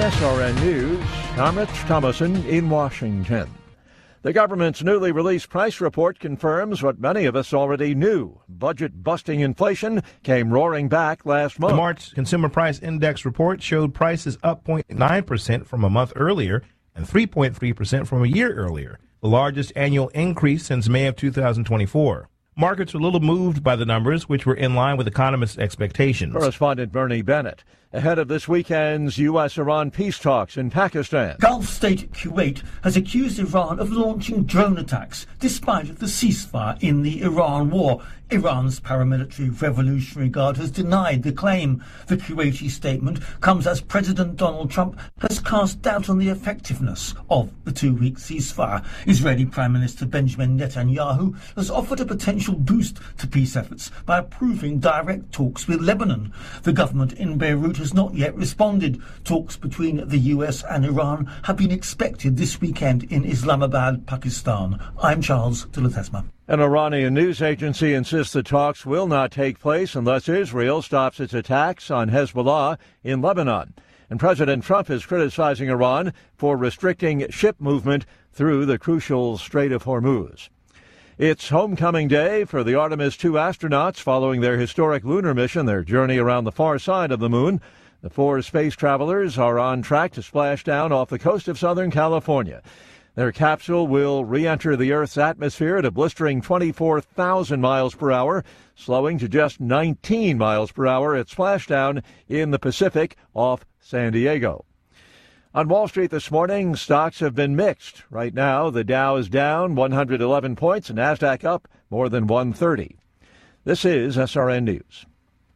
SRN News, I'm Rich Thomason in Washington. The government's newly released price report confirms what many of us already knew. Budget-busting inflation came roaring back last month. The March Consumer Price Index report showed prices up 0.9% from a month earlier and 3.3% from a year earlier, the largest annual increase since May of 2024. Markets were a little moved by the numbers, which were in line with economists' expectations. Correspondent Bernie Bennett. Ahead of this weekend's U.S.-Iran peace talks in Pakistan. Gulf state Kuwait has accused Iran of launching drone attacks despite the ceasefire in the Iran war. Iran's paramilitary Revolutionary Guard has denied the claim. The Kuwaiti statement comes as President Donald Trump has cast doubt on the effectiveness of the two-week ceasefire. Israeli Prime Minister Benjamin Netanyahu has offered a potential boost to peace efforts by approving direct talks with Lebanon. The government in Beirut has not yet responded. Talks between the US and Iran have been expected this weekend in Islamabad, Pakistan. I'm Charles de Ledesma. An Iranian news agency insists the talks will not take place unless Israel stops its attacks on Hezbollah in Lebanon. And President Trump is criticizing Iran for restricting ship movement through the crucial Strait of Hormuz. It's homecoming day for the Artemis II astronauts following their historic lunar mission, their journey around the far side of the moon. The 4 space travelers are on track to splash down off the coast of Southern California. Their capsule will re-enter the Earth's atmosphere at a blistering 24,000 miles per hour, slowing to just 19 miles per hour at splashdown in the Pacific off San Diego. On Wall Street this morning, stocks have been mixed. Right now, the Dow is down 111 points and NASDAQ up more than 130. This is SRN News.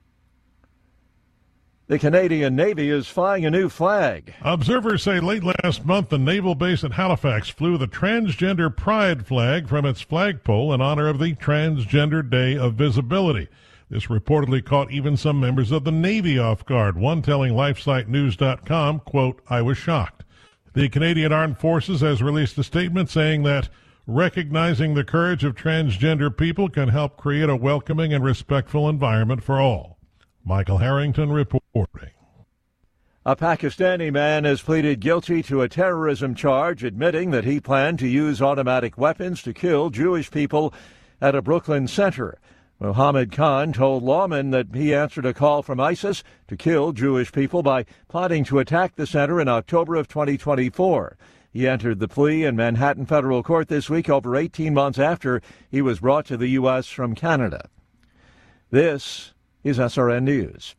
The Canadian Navy is flying a new flag. Observers say late last month, the naval base at Halifax flew the Transgender Pride flag from its flagpole in honor of the Transgender Day of Visibility. This reportedly caught even some members of the Navy off guard, one telling LifeSiteNews.com, quote, "I was shocked." The Canadian Armed Forces has released a statement saying that recognizing the courage of transgender people can help create a welcoming and respectful environment for all. Michael Harrington reporting. A Pakistani man has pleaded guilty to a terrorism charge, admitting that he planned to use automatic weapons to kill Jewish people at a Brooklyn center. Mohammed Khan told lawmen that he answered a call from ISIS to kill Jewish people by plotting to attack the center in October of 2024. He entered the plea in Manhattan federal court this week, over 18 months after he was brought to the U.S. from Canada. This is SRN News.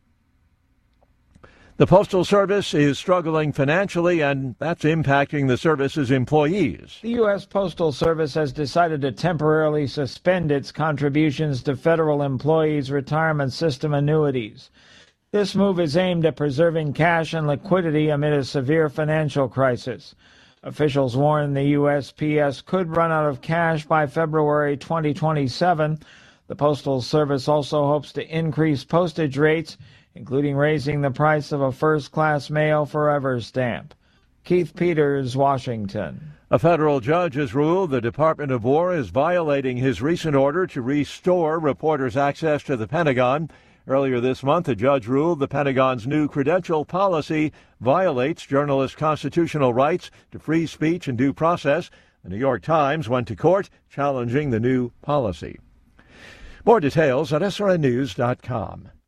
The Postal Service is struggling financially, and that's impacting the service's employees. The U.S. Postal Service has decided to temporarily suspend its contributions to federal employees' retirement system annuities. This move is aimed at preserving cash and liquidity amid a severe financial crisis. Officials warn the USPS could run out of cash by February 2027. The Postal Service also hopes to increase postage rates, including raising the price of a first-class mail forever stamp. Keith Peters, Washington. A federal judge has ruled the Department of War is violating his recent order to restore reporters' access to the Pentagon. Earlier this month, a judge ruled the Pentagon's new credential policy violates journalists' constitutional rights to free speech and due process. The New York Times went to court challenging the new policy. More details at srnnews.com.